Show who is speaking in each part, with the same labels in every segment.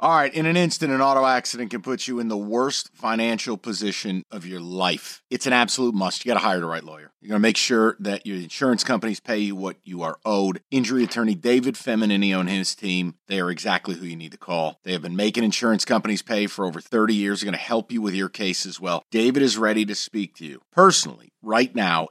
Speaker 1: All right, in an instant, an auto accident can put you in the worst financial position of your life. It's an absolute must. You got to hire the right lawyer. You're going to make sure that your insurance companies pay you what you are owed. Injury attorney David Feminini and his team, they are exactly who you need to call. They have been making insurance companies pay for over 30 years. They're going to help you with your case as well. David is ready to speak to you personally. Right now,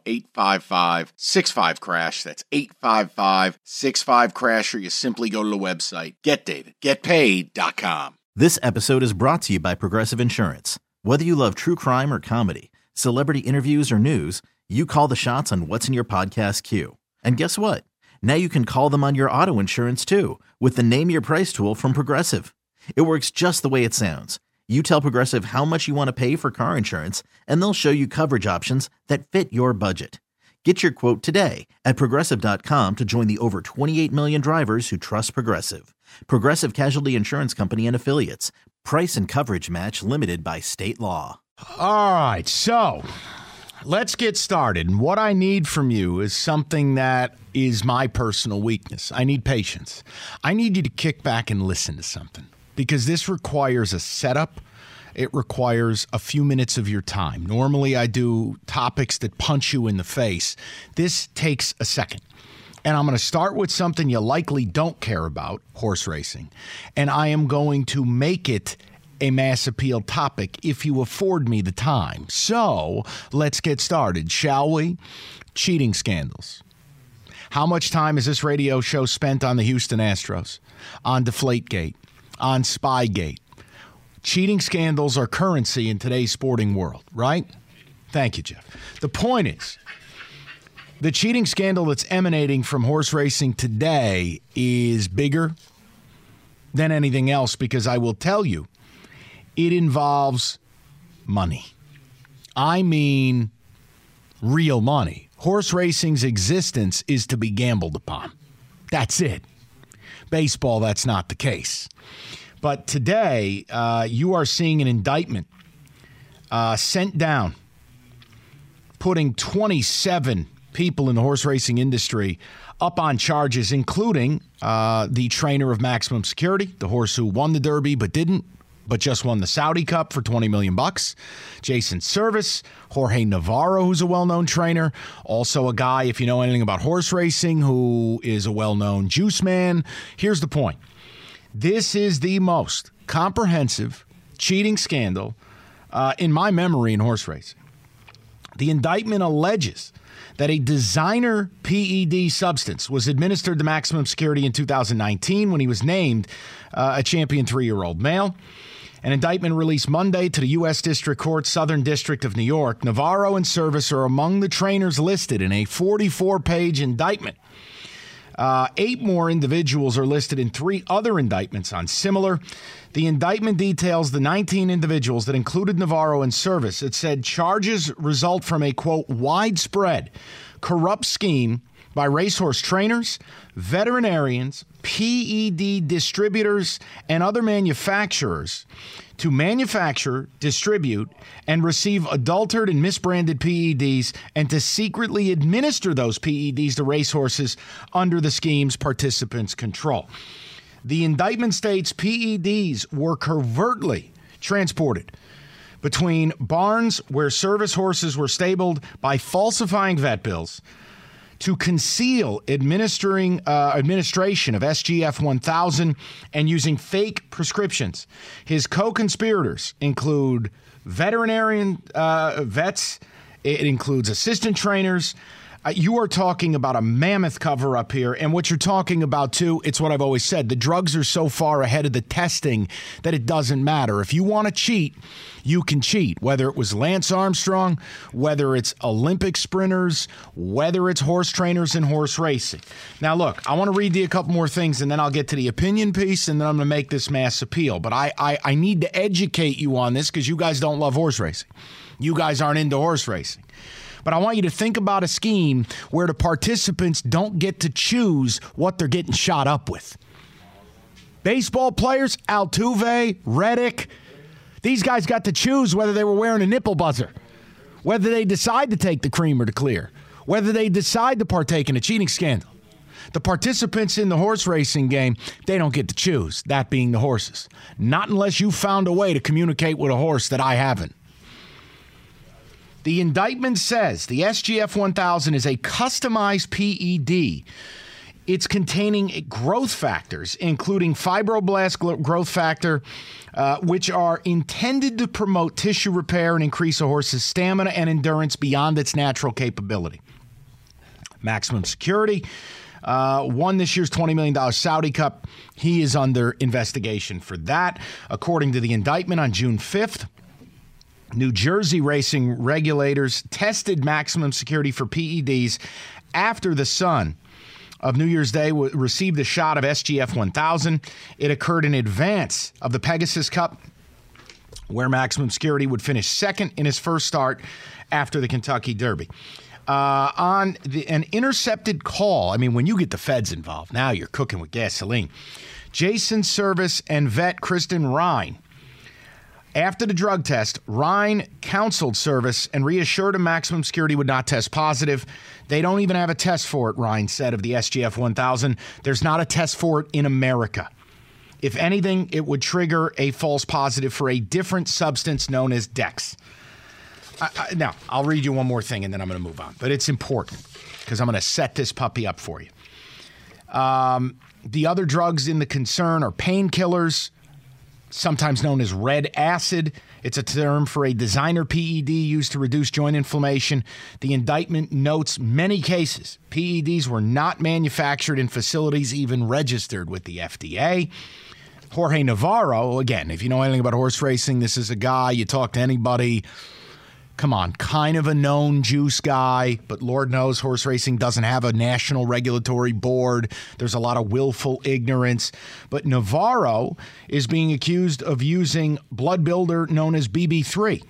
Speaker 1: 855-65-CRASH. That's 855-65-CRASH, or you simply go to the website, getdavidgetpaid.com.
Speaker 2: This episode is brought to you by Progressive Insurance. Whether you love true crime or comedy, celebrity interviews or news, you call the shots on what's in your podcast queue. And guess what? Now you can call them on your auto insurance too with the Name Your Price tool from Progressive. It works just the way it sounds. You tell Progressive how much you want to pay for car insurance, and they'll show you coverage options that fit your budget. Get your quote today at Progressive.com to join the over 28 million drivers who trust Progressive. Progressive Casualty Insurance Company and Affiliates. Price and coverage match limited by state law.
Speaker 3: All right, so let's get started. And what I need from you is something that is my personal weakness. I need patience. I need you to kick back and listen to something, because this requires a setup. It requires a few minutes of your time. Normally, I do topics that punch you in the face. This takes a second. And I'm going to start with something you likely don't care about, horse racing. And I am going to make it a mass appeal topic if you afford me the time. So let's get started, shall we? Cheating scandals. How much time has this radio show spent on the Houston Astros, on Deflategate, on Spygate? Cheating scandals are currency in today's sporting world, right? Thank you, Jeff. The point is, the cheating scandal that's emanating from horse racing today is bigger than anything else, because I will tell you, it involves money. I mean, real money. Horse racing's existence is to be gambled upon. That's it. Baseball, that's not the case. But today, you are seeing an indictment sent down, putting 27 people in the horse racing industry up on charges, including the trainer of Maximum Security, the horse who won the Derby but just won the Saudi Cup for $20 million. Jason Service, Jorge Navarro, who's a well-known trainer. Also a guy, if you know anything about horse racing, who is a well-known juice man. Here's the point. This is the most comprehensive cheating scandal in my memory in horse racing. The indictment alleges that a designer PED substance was administered to Maximum Security in 2019 when he was named a champion 3-year-old male. An indictment released Monday to the U.S. District Court, Southern District of New York. Navarro and Service are among the trainers listed in a 44-page indictment. 8 more individuals are listed in 3 other indictments on similar. The indictment details the 19 individuals that included Navarro and Service. It said charges result from a, quote, widespread corrupt scheme by racehorse trainers, veterinarians, PED distributors, and other manufacturers to manufacture, distribute, and receive adulterated and misbranded PEDs, and to secretly administer those PEDs to racehorses under the scheme's participants' control. The indictment states PEDs were covertly transported between barns where service horses were stabled by falsifying vet bills, to conceal administration of SGF 1000 and using fake prescriptions. His co-conspirators include veterinarian vets. It includes assistant trainers. You are talking about a mammoth cover-up here, and what you're talking about, too, it's what I've always said. The drugs are so far ahead of the testing that it doesn't matter. If you want to cheat, you can cheat, whether it was Lance Armstrong, whether it's Olympic sprinters, whether it's horse trainers in horse racing. Now, look, I want to read you a couple more things, and then I'll get to the opinion piece, and then I'm going to make this mass appeal. But I need to educate you on this because you guys don't love horse racing. You guys aren't into horse racing. But I want you to think about a scheme where the participants don't get to choose what they're getting shot up with. Baseball players, Altuve, Reddick, these guys got to choose whether they were wearing a nipple buzzer, whether they decide to take the cream or the clear, whether they decide to partake in a cheating scandal. The participants in the horse racing game, they don't get to choose, that being the horses. Not unless you found a way to communicate with a horse that I haven't. The indictment says the SGF 1000 is a customized PED. It's containing growth factors, including fibroblast growth factor, which are intended to promote tissue repair and increase a horse's stamina and endurance beyond its natural capability. Maximum Security won this year's $20 million Saudi Cup. He is under investigation for that. According to the indictment, on June 5th, New Jersey racing regulators tested Maximum Security for PEDs after the son of New Year's Day received a shot of SGF 1000. It occurred in advance of the Pegasus Cup, where Maximum Security would finish second in his first start after the Kentucky Derby. On an intercepted call, I mean, when you get the feds involved, now you're cooking with gasoline. Jason Service and vet Kristen Ryan. After the drug test, Ryan counseled Service and reassured him Maximum Security would not test positive. They don't even have a test for it, Ryan said of the SGF 1000. There's not a test for it in America. If anything, it would trigger a false positive for a different substance known as Dex. Now, I'll read you one more thing and then I'm going to move on. But it's important because I'm going to set this puppy up for you. The other drugs in the concern are painkillers, sometimes known as red acid. It's a term for a designer PED used to reduce joint inflammation. The indictment notes many cases PEDs were not manufactured in facilities even registered with the FDA. Jorge Navarro, again, if you know anything about horse racing, this is a guy, you talk to anybody, come on, kind of a known juice guy, but Lord knows horse racing doesn't have a national regulatory board. There's a lot of willful ignorance. But Navarro is being accused of using blood builder known as BB3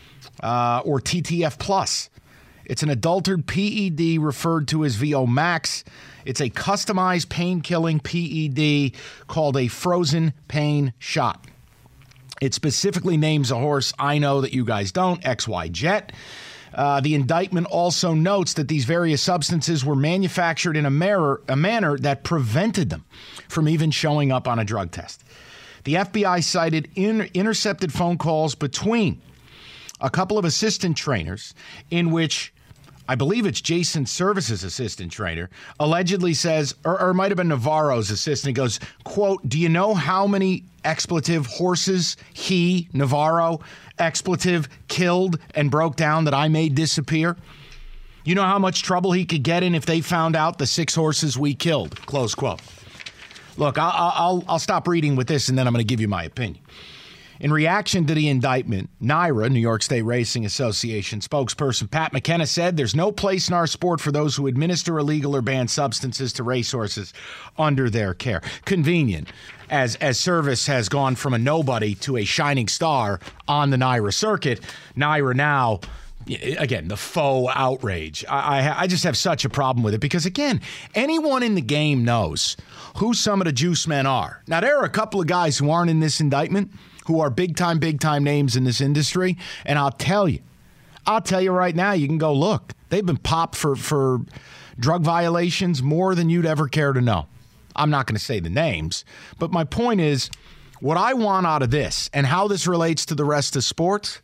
Speaker 3: or TTF+. It's an adulterated PED referred to as VO Max. It's a customized pain-killing PED called a frozen pain shot. It specifically names a horse I know that you guys don't, XY Jet. The indictment also notes that these various substances were manufactured in a manner that prevented them from even showing up on a drug test. The FBI cited intercepted phone calls between a couple of assistant trainers in which I believe it's Jason Service's assistant trainer, allegedly says, or it might have been Navarro's assistant, goes, quote, do you know how many expletive horses he, Navarro, expletive, killed and broke down that I made disappear? You know how much trouble he could get in if they found out the 6 horses we killed, close quote. Look, I'll stop reading with this and then I'm going to give you my opinion. In reaction to the indictment, NYRA, New York State Racing Association spokesperson Pat McKenna said there's no place in our sport for those who administer illegal or banned substances to racehorses under their care. Convenient, as Service has gone from a nobody to a shining star on the NYRA circuit. NYRA now, again, the faux outrage. I just have such a problem with it because, again, anyone in the game knows who some of the juice men are. Now, there are a couple of guys who aren't in this indictment who are big-time names in this industry, and I'll tell you right now, you can go look. They've been popped for drug violations more than you'd ever care to know. I'm not going to say the names, but my point is, what I want out of this and how this relates to the rest of sports,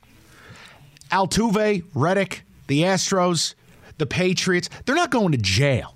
Speaker 3: Altuve, Reddick, the Astros, the Patriots, they're not going to jail.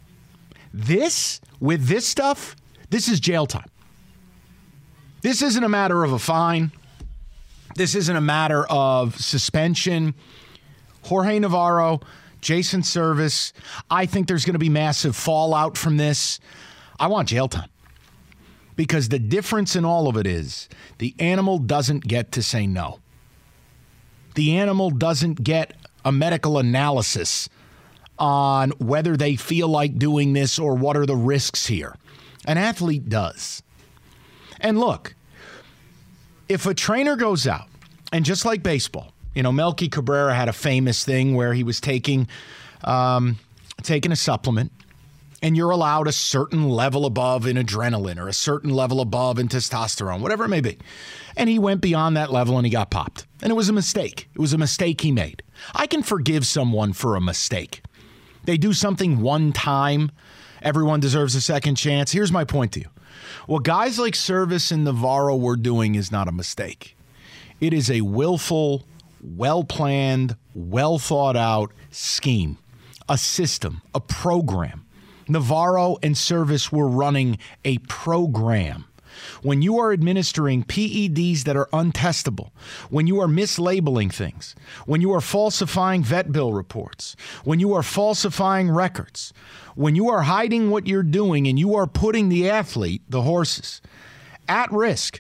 Speaker 3: With this stuff, this is jail time. This isn't a matter of a fine. This isn't a matter of suspension. Jorge Navarro, Jason Service, I think there's going to be massive fallout from this. I want jail time. Because the difference in all of it is the animal doesn't get to say no. The animal doesn't get a medical analysis on whether they feel like doing this or what are the risks here. An athlete does. And look, if a trainer goes out, and just like baseball, you know, Melky Cabrera had a famous thing where he was taking a supplement, and you're allowed a certain level above in adrenaline or a certain level above in testosterone, whatever it may be. And he went beyond that level and he got popped. And it was a mistake. It was a mistake he made. I can forgive someone for a mistake. They do something one time Everyone deserves a second chance. Here's my point to you. What guys like Service and Navarro were doing is not a mistake. It is a willful, well-planned, well-thought-out scheme, a system, a program. Navarro and Service were running a program. When you are administering PEDs that are untestable, when you are mislabeling things, when you are falsifying vet bill reports, when you are falsifying records, when you are hiding what you're doing and you are putting the athlete, the horses, at risk,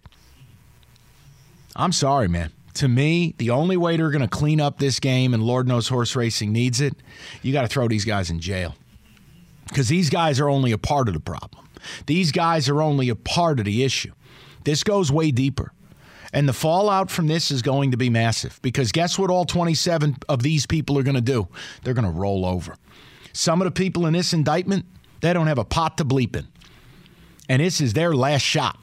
Speaker 3: I'm sorry, man. To me, the only way they're going to clean up this game, and Lord knows horse racing needs it, you got to throw these guys in jail. Because these guys are only a part of the problem. These guys are only a part of the issue. This goes way deeper. And the fallout from this is going to be massive. Because guess what all 27 of these people are going to do? They're going to roll over. Some of the people in this indictment, they don't have a pot to bleep in. And this is their last shot.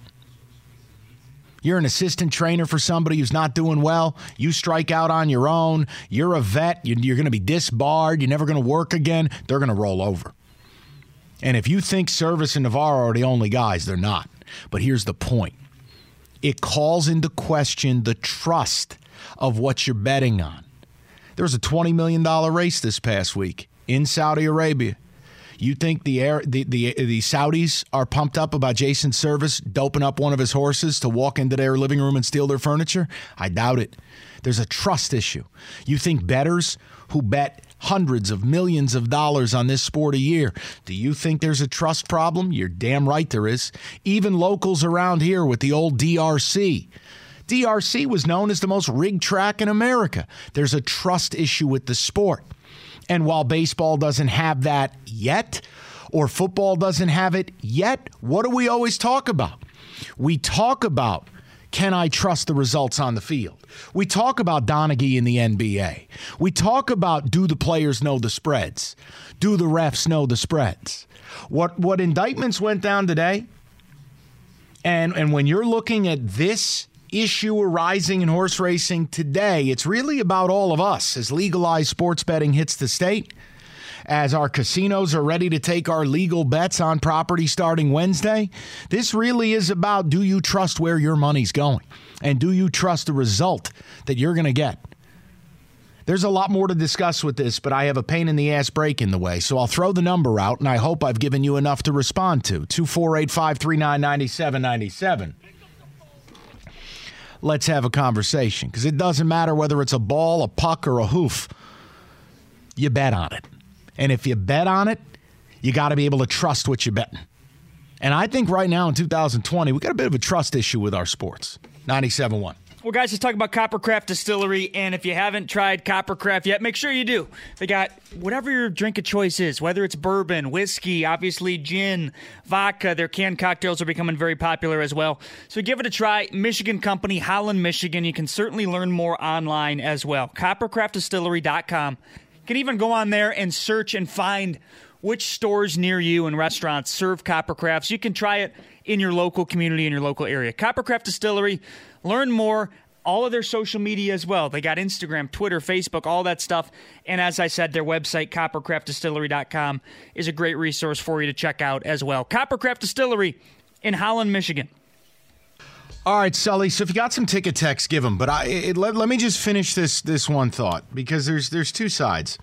Speaker 3: You're an assistant trainer for somebody who's not doing well. You strike out on your own. You're a vet. You're going to be disbarred. You're never going to work again. They're going to roll over. And if you think Service and Navarro are the only guys, they're not. But here's the point. It calls into question the trust of what you're betting on. There was a $20 million race this past week in Saudi Arabia. You think the Saudis are pumped up about Jason Service doping up one of his horses to walk into their living room and steal their furniture? I doubt it. There's a trust issue. You think bettors who bet hundreds of millions of dollars on this sport a year, do you think there's a trust problem? You're damn right there is. Even locals around here with the old DRC. DRC was known as the most rigged track in America. There's a trust issue with the sport. And while baseball doesn't have that yet, or football doesn't have it yet, what do we always talk about? We talk about, can I trust the results on the field? We talk about Donaghy in the NBA. We talk about, do the players know the spreads? Do the refs know the spreads? What indictments went down today, and when you're looking at this issue arising in horse racing today, it's really about all of us as legalized sports betting hits the state, as our casinos are ready to take our legal bets on property starting Wednesday. This really is about, do you trust where your money's going? And do you trust the result that you're going to get? There's a lot more to discuss with this, but I have a pain-in-the-ass break in the way, so I'll throw the number out, and I hope I've given you enough to respond to. 248-539-9797. Let's have a conversation, because it doesn't matter whether it's a ball, a puck, or a hoof. You bet on it. And if you bet on it, you got to be able to trust what you're betting. And I think right now in 2020, we got a bit of a trust issue with our sports. 97.1.
Speaker 4: Well, guys, let's talk about Coppercraft Distillery, and if you haven't tried Coppercraft yet, make sure you do. They got whatever your drink of choice is, whether it's bourbon, whiskey, obviously gin, vodka. Their canned cocktails are becoming very popular as well. So give it a try. Michigan company, Holland, Michigan. You can certainly learn more online as well. CoppercraftDistillery.com. You can even go on there and search and find which stores near you and restaurants serve Coppercraft, so you can try it in your local community, in your local area. Coppercraft Distillery. Learn more, all of their social media as well. They got Instagram, Twitter, Facebook, all that stuff. And as I said, their website, CoppercraftDistillery.com, is a great resource for you to check out as well. Coppercraft Distillery in Holland, Michigan.
Speaker 3: All right, Sully, so if you got some ticket texts, give them. But let me just finish this one thought, because there's two sides.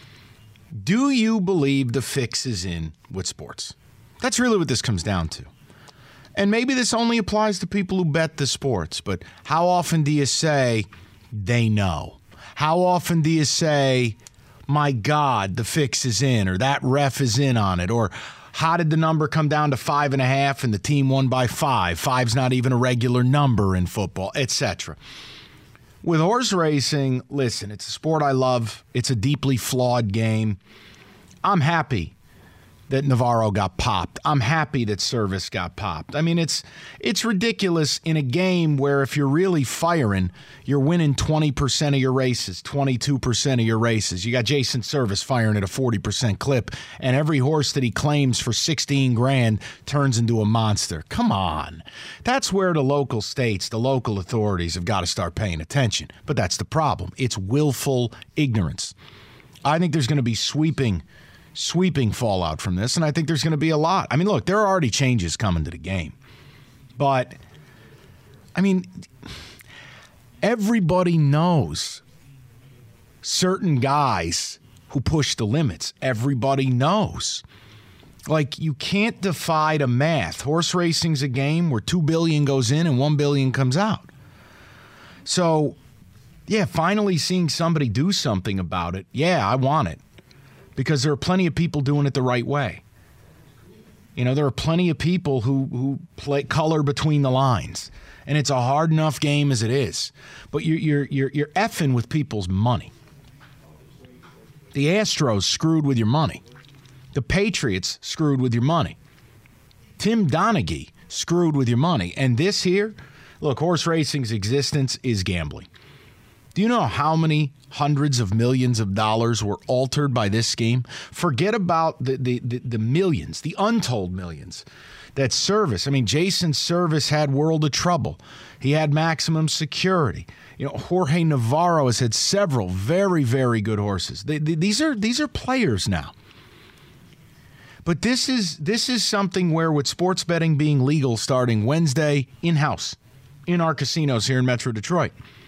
Speaker 3: Do you believe the fix is in with sports? That's really what this comes down to. And maybe this only applies to people who bet the sports, but how often do you say, they know? How often do you say, my God, the fix is in, or that ref is in on it, or how did the number come down to 5.5 and the team won by 5? 5's not even a regular number in football, etc. With horse racing, listen, it's a sport I love. It's a deeply flawed game. I'm happy that Navarro got popped. I'm happy that Service got popped. I mean, it's ridiculous in a game where if you're really firing, you're winning 20% of your races, 22% of your races. You got Jason Service firing at a 40% clip, and every horse that he claims for $16,000 turns into a monster. Come on. That's where the local states, the local authorities have got to start paying attention. But that's the problem. It's willful ignorance. I think there's going to be sweeping sweeping fallout from this, and I think there's going to be a lot. I mean, look, there are already changes coming to the game. But, I mean, everybody knows certain guys who push the limits. Everybody knows. Like, you can't defy the math. Horse racing's a game where $2 billion goes in and $1 billion comes out. So, yeah, finally seeing somebody do something about it, yeah, I want it. Because there are plenty of people doing it the right way. You know, there are plenty of people who play color between the lines. And it's a hard enough game as it is. But you're effing with people's money. The Astros screwed with your money. The Patriots screwed with your money. Tim Donaghy screwed with your money. And this here, look, horse racing's existence is gambling. Do you know how many hundreds of millions of dollars were altered by this scheme? Forget about the millions, the untold millions that Service. I mean, Jason Service had World of Trouble. He had Maximum Security. You know, Jorge Navarro has had several very, very good horses. These are players now. But this is something where, with sports betting being legal starting Wednesday in-house in our casinos here in Metro Detroit,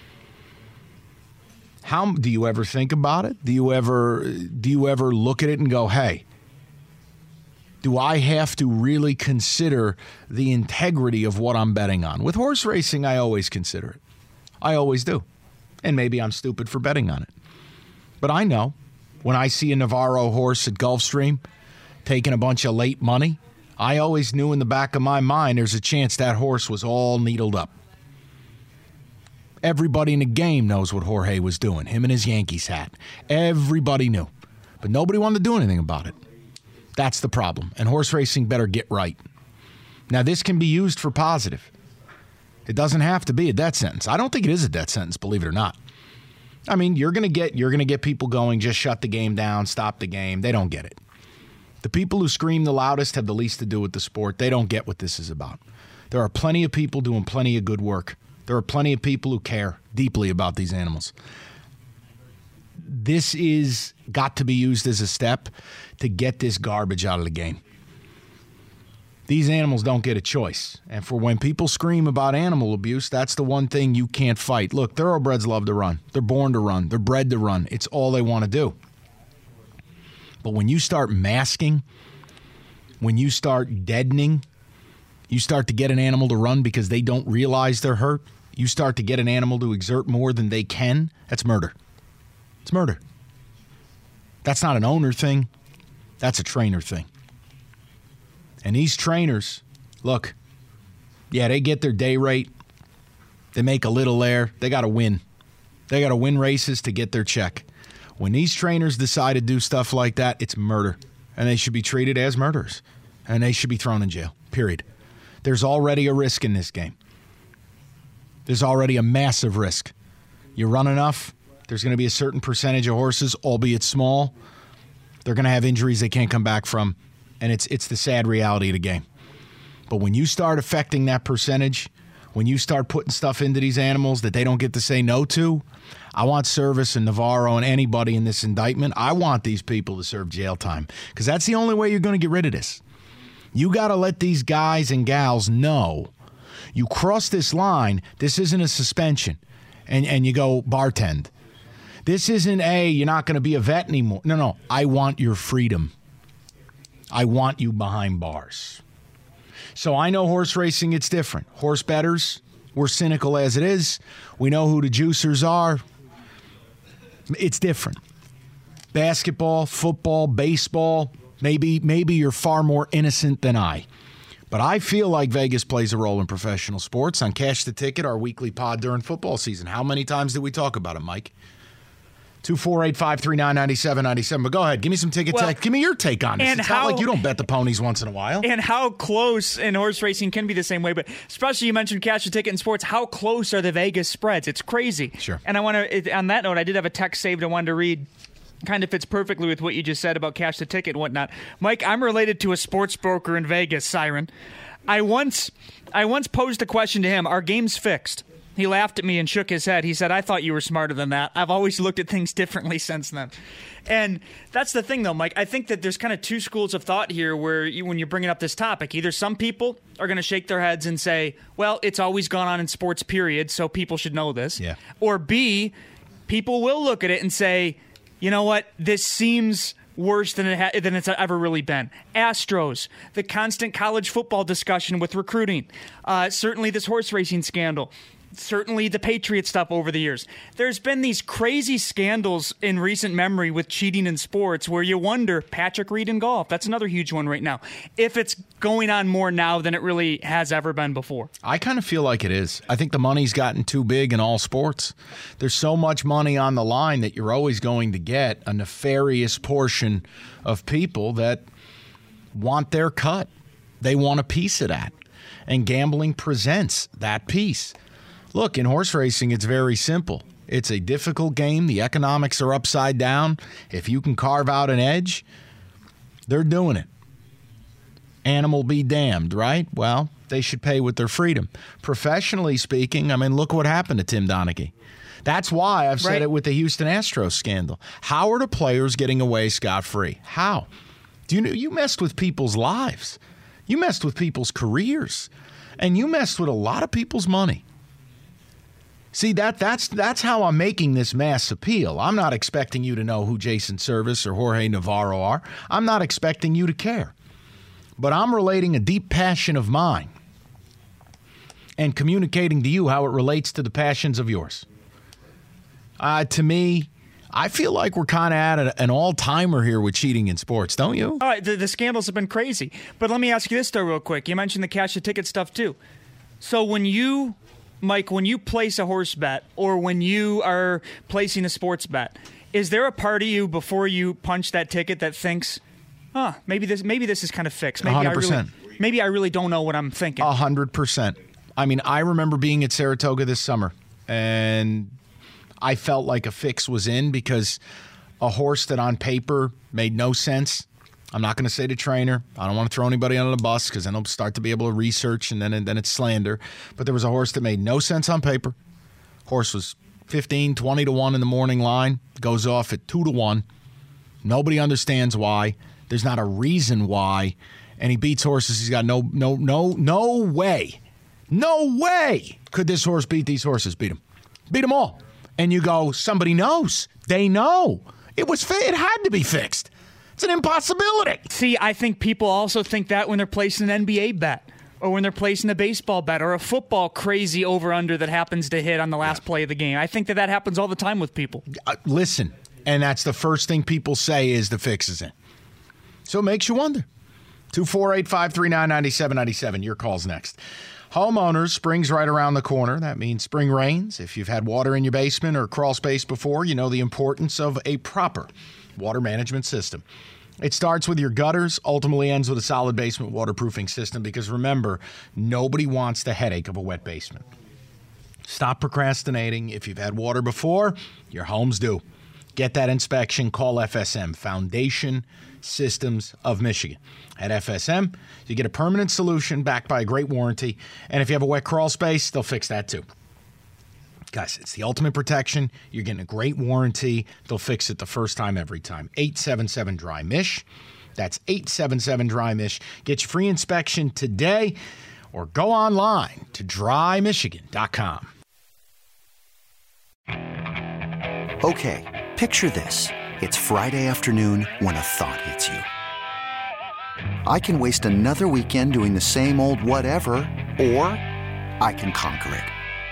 Speaker 3: how do you ever think about it? Do you ever look at it and go, hey, do I have to really consider the integrity of what I'm betting on? With horse racing, I always consider it. I always do. And maybe I'm stupid for betting on it. But I know when I see a Navarro horse at Gulfstream taking a bunch of late money, I always knew in the back of my mind there's a chance that horse was all needled up. Everybody in the game knows what Jorge was doing, him and his Yankees hat. Everybody knew. But nobody wanted to do anything about it. That's the problem. And horse racing better get right. Now, this can be used for positive. It doesn't have to be a death sentence. I don't think it is a death sentence, believe it or not. I mean, you're gonna get people going, just shut the game down, stop the game. They don't get it. The people who scream the loudest have the least to do with the sport. They don't get what this is about. There are plenty of people doing plenty of good work. There are plenty of people who care deeply about these animals. This is got to be used as a step to get this garbage out of the game. These animals don't get a choice. And for when people scream about animal abuse, that's the one thing you can't fight. Look, thoroughbreds love to run. They're born to run. They're bred to run. It's all they want to do. But when you start masking, when you start deadening, you start to get an animal to run because they don't realize they're hurt. You start to get an animal to exert more than they can. That's murder. It's murder. That's not an owner thing. That's a trainer thing. And these trainers, look, yeah, they get their day rate. They make a little there. They got to win. They got to win races to get their check. When these trainers decide to do stuff like that, it's murder. And they should be treated as murderers. And they should be thrown in jail, period. There's already a risk in this game. There's already a massive risk. You run enough, there's going to be a certain percentage of horses, albeit small, they're going to have injuries they can't come back from, and it's the sad reality of the game. But when you start affecting that percentage, when you start putting stuff into these animals that they don't get to say no to, I want Service and Navarro and anybody in this indictment, I want these people to serve jail time, because that's the only way you're going to get rid of this. You got to let these guys and gals know you cross this line, this isn't a suspension, and you go bartend. This isn't you're not going to be a vet anymore. No, I want your freedom. I want you behind bars. So I know horse racing, it's different. Horse bettors, we're cynical as it is. We know who the juicers are. It's different. Basketball, football, baseball, maybe you're far more innocent than I. But I feel like Vegas plays a role in professional sports. On Cash the Ticket, our weekly pod during football season. How many times did we talk about it, Mike? 248-539-9797. But go ahead. Give me some ticket tech. Give me your take on this. It's not like you don't bet the ponies once in a while.
Speaker 4: And how close in horse racing can be the same way. But especially you mentioned Cash the Ticket in sports. How close are the Vegas spreads? It's crazy.
Speaker 3: Sure.
Speaker 4: And I want to, on that note, I did have a text saved I wanted to read. Kind of fits perfectly with what you just said about Cash the Ticket and whatnot. Mike, I'm related to a sports broker in Vegas, Siren. I once posed a question to him. Are games fixed? He laughed at me and shook his head. He said, I thought you were smarter than that. I've always looked at things differently since then. And that's the thing, though, Mike. I think that there's kind of two schools of thought here where when you're bringing up this topic, either some people are going to shake their heads and say, well, it's always gone on in sports, period, so people should know this.
Speaker 3: Yeah.
Speaker 4: Or B, people will look at it and say, you know what, this seems worse than it's ever really been. Astros, the constant college football discussion with recruiting, certainly this horse racing scandal, certainly the Patriot stuff over the years. There's been these crazy scandals in recent memory with cheating in sports where you wonder, Patrick Reed in golf, that's another huge one right now, if it's going on more now than it really has ever been before.
Speaker 3: I kind of feel like it is. I think the money's gotten too big in all sports. There's so much money on the line that you're always going to get a nefarious portion of people that want their cut. They want a piece of that. And gambling presents that piece. Look, in horse racing, it's very simple. It's a difficult game. The economics are upside down. If you can carve out an edge, they're doing it. Animal be damned, right? Well, they should pay with their freedom. Professionally speaking, I mean, look what happened to Tim Donaghy. That's why I've said it with the Houston Astros scandal. How are the players getting away scot-free? How? You messed with people's lives. You messed with people's careers. And you messed with a lot of people's money. See, that's how I'm making this mass appeal. I'm not expecting you to know who Jason Service or Jorge Navarro are. I'm not expecting you to care. But I'm relating a deep passion of mine and communicating to you how it relates to the passions of yours. To me, I feel like we're kind of at an all-timer here with cheating in sports, don't you?
Speaker 4: All right, the scandals have been crazy. But let me ask you this, though, real quick. You mentioned the cash the ticket stuff, too. So Mike, when you place a horse bet or when you are placing a sports bet, is there a part of you before you punch that ticket that thinks, maybe this is kind of fixed. Maybe
Speaker 3: 100%.
Speaker 4: Maybe I really don't know what I'm thinking.
Speaker 3: 100%. I mean, I remember being at Saratoga this summer, and I felt like a fix was in because a horse that on paper made no sense. I'm not going to say the trainer. I don't want to throw anybody under the bus because then I'll start to be able to research and then it's slander. But there was a horse that made no sense on paper. Horse was 15, 20 to 1 in the morning line. Goes off at 2 to 1. Nobody understands why. There's not a reason why. And he beats horses. He's got no way. No way could this horse beat these horses. Beat them all. And you go, somebody knows. They know. It had to be fixed. It's an impossibility.
Speaker 4: See, I think people also think that when they're placing an NBA bet or when they're placing a baseball bet or a football crazy over-under that happens to hit on the last play of the game. I think that happens all the time with people.
Speaker 3: Listen, and that's the first thing people say is the fix is in. So it makes you wonder. 248-539-9797. Your call's next. Homeowners, spring's right around the corner. That means spring rains. If you've had water in your basement or crawl space before, you know the importance of a proper water management system. It starts with your gutters, ultimately ends with a solid basement waterproofing system because remember, nobody wants the headache of a wet basement. Stop procrastinating. If you've had water before, your home's due. Get that inspection. Call FSM, Foundation Systems of Michigan. At FSM, you get a permanent solution backed by a great warranty. And if you have a wet crawl space, they'll fix that too. Guys, it's the ultimate protection. You're getting a great warranty. They'll fix it the first time, every time. 877-DRY-MISH. That's 877-DRY-MISH. Get your free inspection today or go online to drymichigan.com.
Speaker 5: Okay, picture this. It's Friday afternoon when a thought hits you. I can waste another weekend doing the same old whatever, or I can conquer it.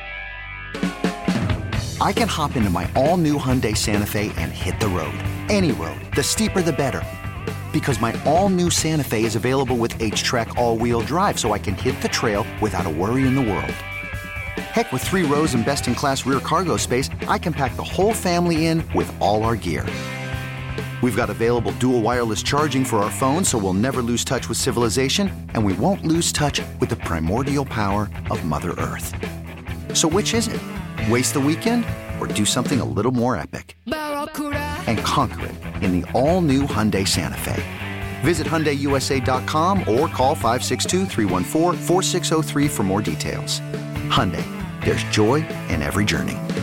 Speaker 5: I can hop into my all-new Hyundai Santa Fe and hit the road. Any road. The steeper, the better. Because my all-new Santa Fe is available with H-Track all-wheel drive, so I can hit the trail without a worry in the world. Heck, with 3 rows and best-in-class rear cargo space, I can pack the whole family in with all our gear. We've got available dual wireless charging for our phones, so we'll never lose touch with civilization, and we won't lose touch with the primordial power of Mother Earth. So which is it? Waste the weekend or do something a little more epic? And conquer it in the all-new Hyundai Santa Fe. Visit HyundaiUSA.com or call 562-314-4603 for more details. Hyundai, There's joy in every journey.